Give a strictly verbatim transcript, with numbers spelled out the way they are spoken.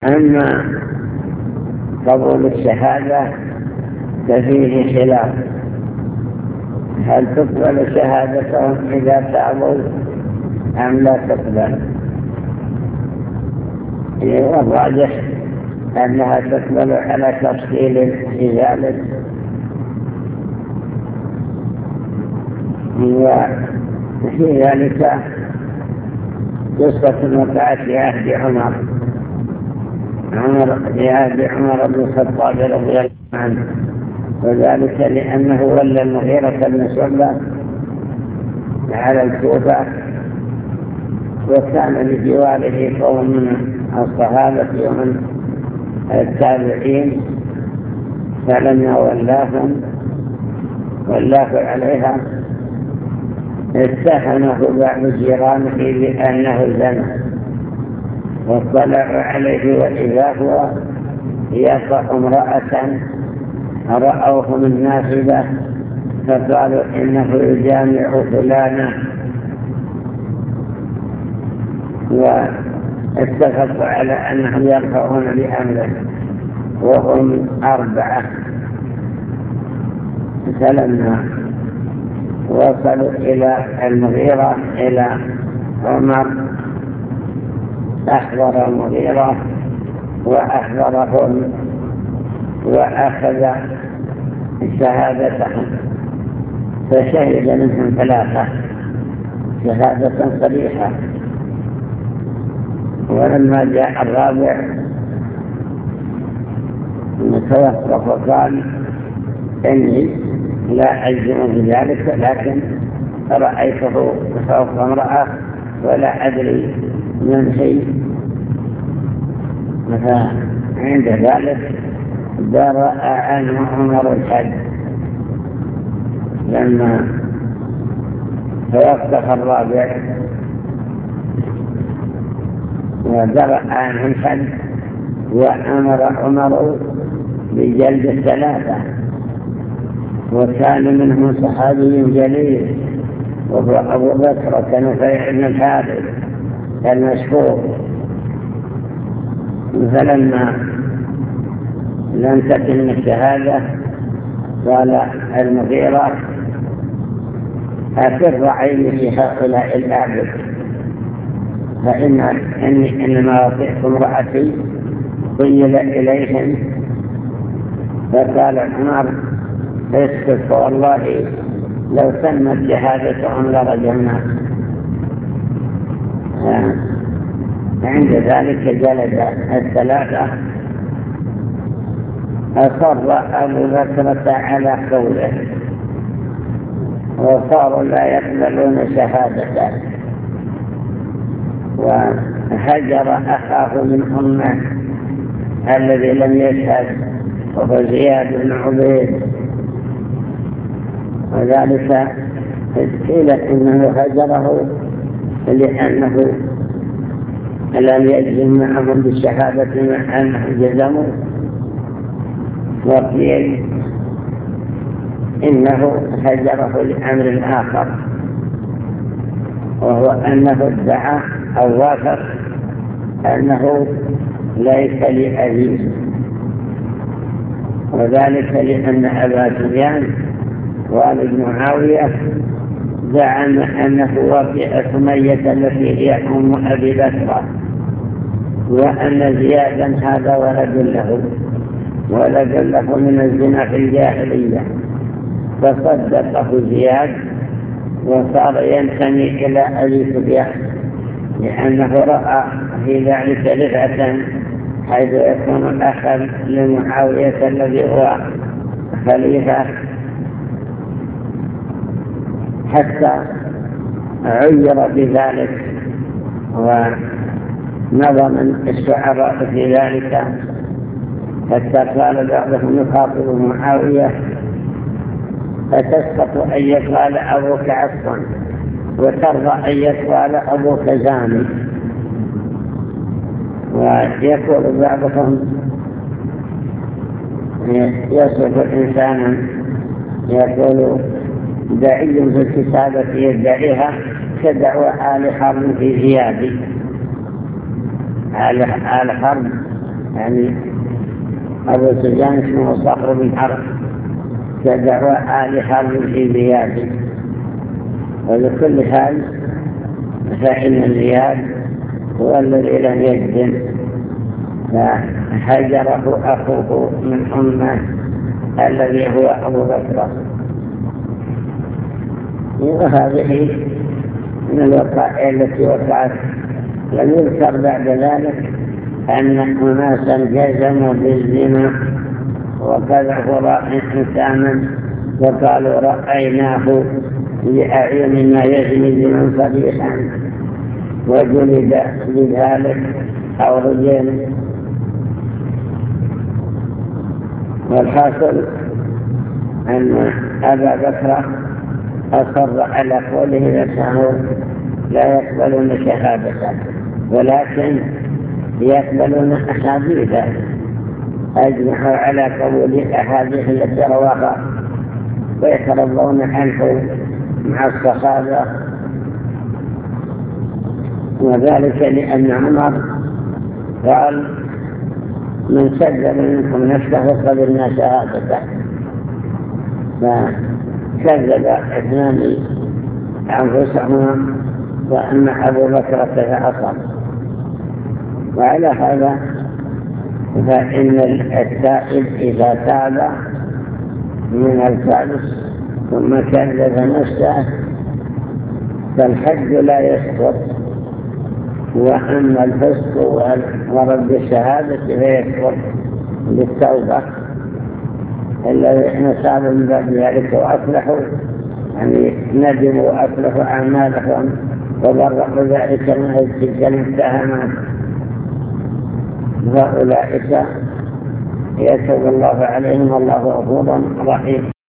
أما قبول الشهادة ففيه خلاف، هل تقبل شهادتهم إذا تابوا أم لا تقبل؟ والراجح أنها تقبل على تفصيل في ذلك، وفي ذلك قصة وقعت في عهد عمر عمر في عهد عمر بن الخطاب رضي الله عنه، وذلك لأنه ولى المغيرة بن شعبة على الكوفة، وكان بجواره قوم من الصحابة ومن التابعين، فلما ولاهم ولاه عليها اتهمه بعض جيرانه بأنه زنى، واطلعوا عليه وإذا هو يقع امرأة رأوه من نافذة فقالوا إنه يجامع فلانا، واتفقوا على أنهم يرفعون بأمره وهم أربعة. فلما وصلوا إلى المغيرة إلى عمر أحضر المغيرة وأحضرهم وأخذ شهادتهم، فشهد منهم ثلاثة شهادة صريحة. ولما جاء الرابع توقف وقال إني لا أجزم بذلك، لكن رأيته فوق امرأة ولا أدري من شيء. فعند ذلك درأ عنه عمر الحد لما توقف الرابع، ودرأ عنه الحد وأمر عمر بجلد الثلاثة، وكان منهم صحابي جليل وهو أبو بكر نفيع بن الحارث المشهور. فلما لم تتم الشهادة قال المغيرة أفر عيني في هؤلاء الأعبد، فإن إني إنما أطيعت امرأتي قيل إليهم. فقال عمر اسكت، والله لو تمت شهادتهم لرجمناك. عند ذلك جلد الثلاثة. أصر أبو بكر على قوله وصاروا لا يقبلون شهادته، وهجر أخاه من أمه الذي لم يشهد وهو زياد بن عبيد، وذلك قيل إنه هجره لأنه لم يجزم معهم بالشهادة مع أنه جزموا، وقيل إنه هجره لأمر آخر، وهو أنه ادعى أو وافق أنه ليس لأبيه، وذلك لأن أبا سفيان والد معاوية زعم أنه وافق سمية التي هي أم أبي بكر، وأن زيادا هذا ولد له ولد له من الزنا في الجاهلية، فصدقه زياد وصار ينتمي إلى أبي سفيان، لأنه رأى في ذلك رفعة حيث يكون أخا لمعاوية الذي هو خليفة، حتى عير بذلك. ونظم الشعراء في ذلك حتى قال بعضهم يخاطب معاوية فتسقط أن يقال أبوك عصا وترضى أن يقال أبوك زاني. ويقول بعضهم يصف إنسانا يقول داعي في الكتابة يدعيها كدعوى آل حرب في زياد. آل حرب يعني أبو سفيان اسمه صخر بن حرب كدعوى آل حرب في زياد. ولكل حال فإن زياد هو الذي لم يجزم، فهجره أخوه من أمه الذي هو أبو بكر. وهذه من الوقائع التي وقعت. لم يذكر بعد ذلك أن أناسا جزموا بالزنا وكذبوا رأي إنسانا وقالوا رأيناه بأعيننا يزني زنا صريحا وجلد بذلك أو رجل. والحاصل أن أبا بكر أصر على قوله نفسه لا يقبلون شهادته، ولكن يقبلون أحاديثه. أجمعوا على قبول الأحاديث التي رواها ويترضون عنه مع الصحابة، وذلك لأن عمر قال من كذب منكم نفسه قبلنا شهادته، فكذب اثنان أنفسهما وأن أبو بكر تفاصل. وعلى هذا فإن التائب إذا تاب من الفلس ثم كذب نفسه فالحد لا يسقط، وأما الفسق ورد الشهادة فيسقط بالتوبة. الذين تابوا من بعد ذلك وأصلحوا يعني ندموا وأصلحوا أعمالهم وبرقوا ذلك من تلك المتهمات، فأولئك يتوب الله عليهم والله غفور رحيم.